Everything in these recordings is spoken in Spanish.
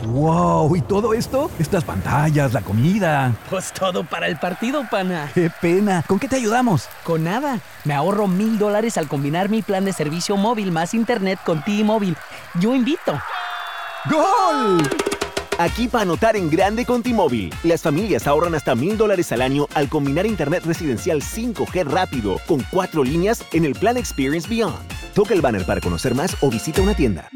¡Wow! ¿Y todo esto? Estas pantallas, la comida. Pues todo para el partido, pana. ¡Qué pena! ¿Con qué te ayudamos? Con nada. Me ahorro $1,000 al combinar mi plan de servicio móvil más internet con T-Mobile. Yo invito. ¡Gol! Aquí para anotar en grande con T-Mobile. Las familias ahorran hasta $1,000 al año al combinar internet residencial 5G rápido con 4 líneas en el plan Experience Beyond. Toca el banner para conocer más o visita una tienda.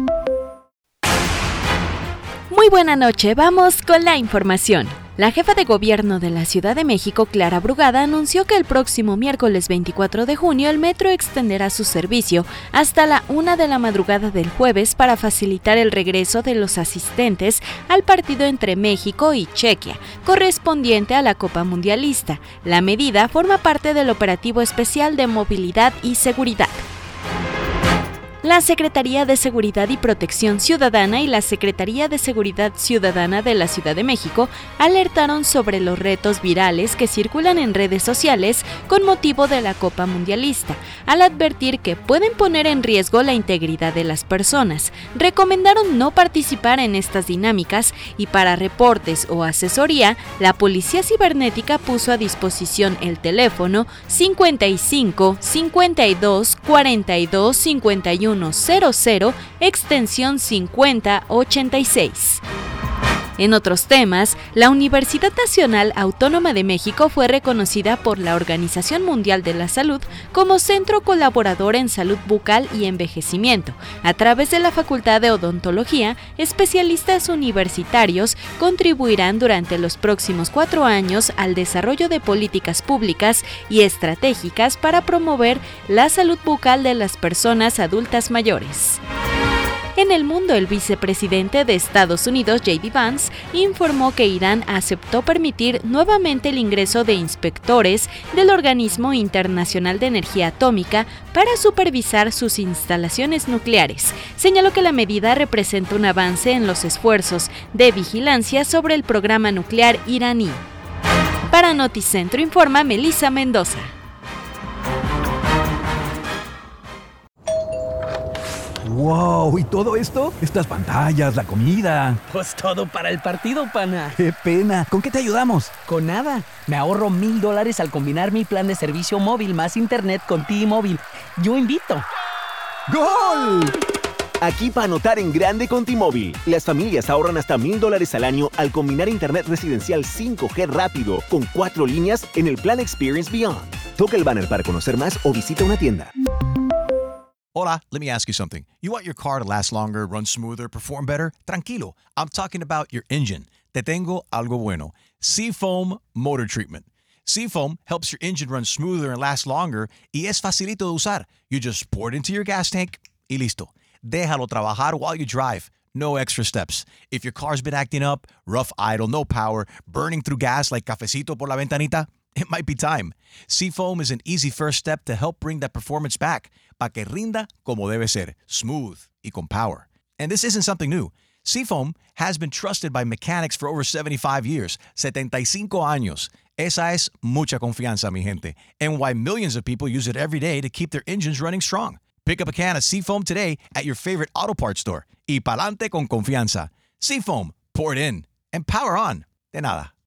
Muy buena noche, vamos con la información. La jefa de gobierno de la Ciudad de México, Clara Brugada, anunció que el próximo miércoles 24 de junio el metro extenderá su servicio hasta la 1 de la madrugada del jueves para facilitar el regreso de los asistentes al partido entre México y Chequia, correspondiente a la Copa Mundialista. La medida forma parte del operativo especial de movilidad y seguridad. La Secretaría de Seguridad y Protección Ciudadana y la Secretaría de Seguridad Ciudadana de la Ciudad de México alertaron sobre los retos virales que circulan en redes sociales con motivo de la Copa Mundialista, al advertir que pueden poner en riesgo la integridad de las personas. Recomendaron no participar en estas dinámicas y para reportes o asesoría, la Policía Cibernética puso a disposición el teléfono 55 52 42 51 00, extensión 5086. En otros temas, la Universidad Nacional Autónoma de México fue reconocida por la Organización Mundial de la Salud como centro colaborador en salud bucal y envejecimiento. A través de la Facultad de Odontología, especialistas universitarios contribuirán durante los próximos 4 años al desarrollo de políticas públicas y estratégicas para promover la salud bucal de las personas adultas mayores. En el mundo, el vicepresidente de Estados Unidos, J.D. Vance, informó que Irán aceptó permitir nuevamente el ingreso de inspectores del Organismo Internacional de Energía Atómica para supervisar sus instalaciones nucleares. Señaló que la medida representa un avance en los esfuerzos de vigilancia sobre el programa nuclear iraní. Para Noticentro informa Melissa Mendoza. ¡Wow! ¿Y todo esto? Estas pantallas, la comida. Pues todo para el partido, pana. ¡Qué pena! ¿Con qué te ayudamos? Con nada. Me ahorro $1,000 al combinar mi plan de servicio móvil más internet con T-Mobile. Yo invito. ¡Gol! Aquí para anotar en grande con T-Mobile. Las familias ahorran hasta $1,000 al año al combinar internet residencial 5G rápido con 4 líneas en el plan Experience Beyond. Toca el banner para conocer más o visita una tienda. Hola, let me ask you something. You want your car to last longer, run smoother, perform better? Tranquilo, I'm talking about your engine. Te tengo algo bueno. Seafoam Motor Treatment. Seafoam helps your engine run smoother and last longer y es facilito de usar. You just pour it into your gas tank y listo. Déjalo trabajar while you drive. No extra steps. If your car's been acting up, rough idle, no power, burning through gas like cafecito por la ventanita, it might be time. Seafoam is an easy first step to help bring that performance back, para que rinda como debe ser, smooth y con power. And this isn't something new. Seafoam has been trusted by mechanics for over 75 years, 75 años. Esa es mucha confianza, mi gente, and why millions of people use it every day to keep their engines running strong. Pick up a can of Seafoam today at your favorite auto parts store. Y pa'lante con confianza. Seafoam, pour it in, and power on. De nada.